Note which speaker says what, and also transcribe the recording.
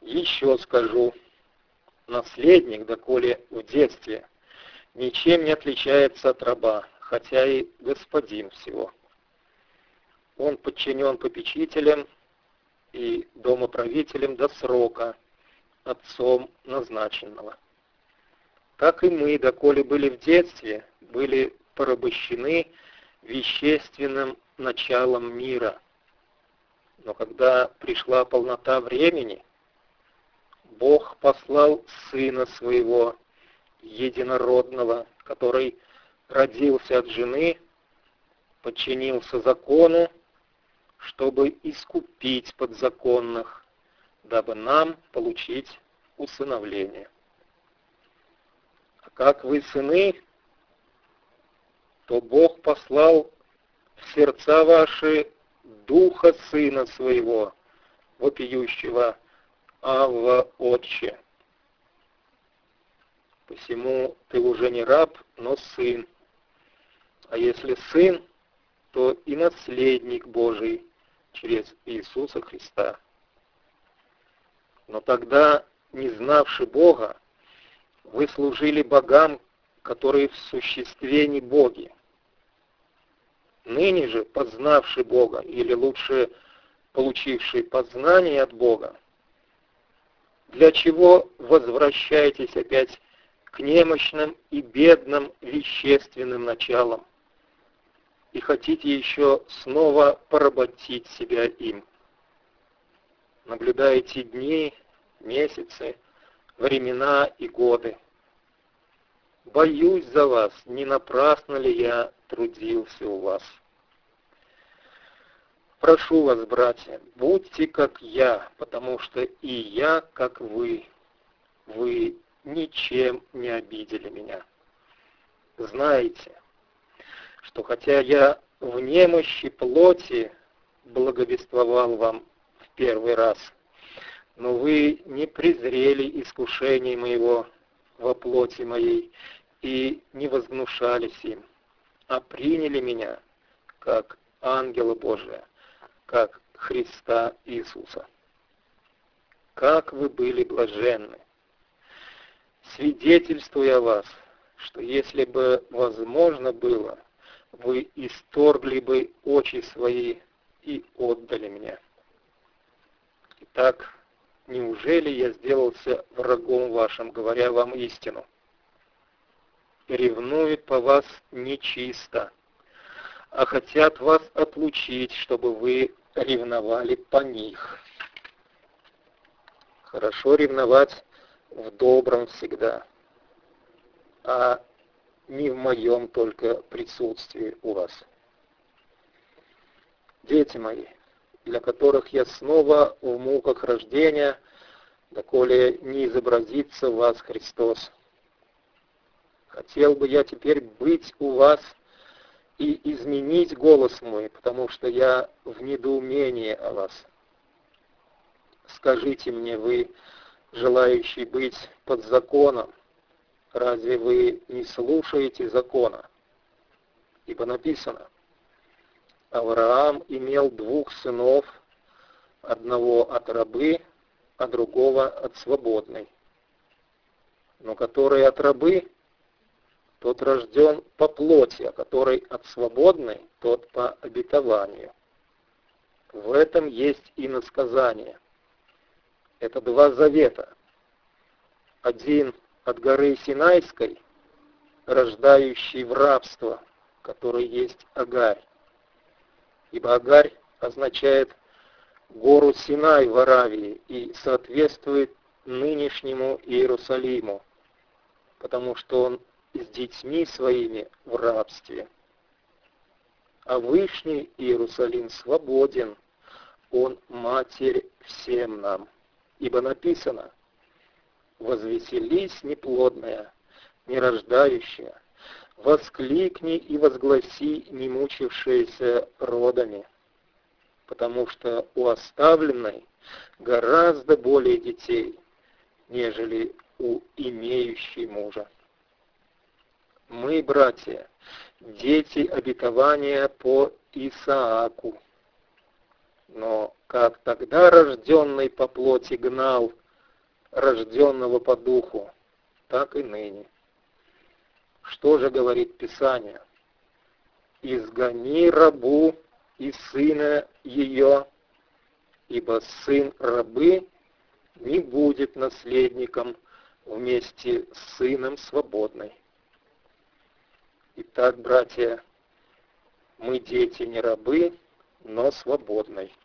Speaker 1: Еще скажу, наследник, доколе в детстве, ничем не отличается от раба, хотя и господин всего. Он подчинен попечителям и домоправителям до срока, отцом назначенного. Так и мы, доколе были в детстве, были порабощены вещественным началом мира. Но когда пришла полнота времени, Бог послал Сына Своего, Единородного, который родился от жены, подчинился закону, чтобы искупить подзаконных, дабы нам получить усыновление. А как вы сыны, то Бог послал в сердца ваши Духа Сына Своего, вопиющего: «Авва, Отче». Посему ты уже не раб, но сын. А если сын, то и наследник Божий через Иисуса Христа. Но тогда, не знавши Бога, вы служили богам, которые в существе не боги. Ныне же, познавши Бога, или лучше, получивший познание от Бога, для чего возвращаетесь опять к немощным и бедным вещественным началам и хотите еще снова поработить себя им? Наблюдаете дни, месяцы, времена и годы. Боюсь за вас, не напрасно ли я трудился у вас. Прошу вас, братья, будьте как я, потому что и я, как вы. Вы ничем не обидели меня. Знаете, что хотя я в немощи плоти благовествовал вам в первый раз, но вы не презрели искушений моего во плоти моей и не возгнушались им, а приняли меня как ангела Божия, как Христа Иисуса. Как вы были блаженны! Свидетельствую о вас, что если бы возможно было, вы исторгли бы очи свои и отдали меня. Итак, неужели я сделался врагом вашим, говоря вам истину? Ревнуют по вас нечисто, а хотят вас отлучить, чтобы вы ревновали по них. Хорошо ревновать в добром всегда, а не в моем только присутствии у вас. Дети мои, для которых я снова в муках рождения, доколе не изобразится в вас Христос. Хотел бы я теперь быть у вас и изменить голос мой, потому что я в недоумении о вас. Скажите мне, вы, желающий быть под законом, разве вы не слушаете закона? Ибо написано: Авраам имел 2 сынов, одного от рабы, а другого от свободной. Но который от рабы, тот рожден по плоти, а который от свободной, тот по обетованию. В этом есть иносказание. Это 2 завета. Один от горы Синайской, рождающий в рабство, который есть Агарь. Ибо Агарь означает гору Синай в Аравии и соответствует нынешнему Иерусалиму, потому что он с детьми своими в рабстве. А Вышний Иерусалим свободен, он матерь всем нам. Ибо написано: «Возвеселись, неплодная, нерождающая, воскликни и возгласи, не мучившиеся родами, потому что у оставленной гораздо более детей, нежели у имеющей мужа». Мы, братья, дети обетования по Исааку. Но как тогда рожденный по плоти гнал, рожденного по духу, так и ныне. Что же говорит Писание? «Изгони рабу и сына ее, ибо сын рабы не будет наследником вместе с сыном свободной». Итак, братья, мы дети не рабы, но свободной.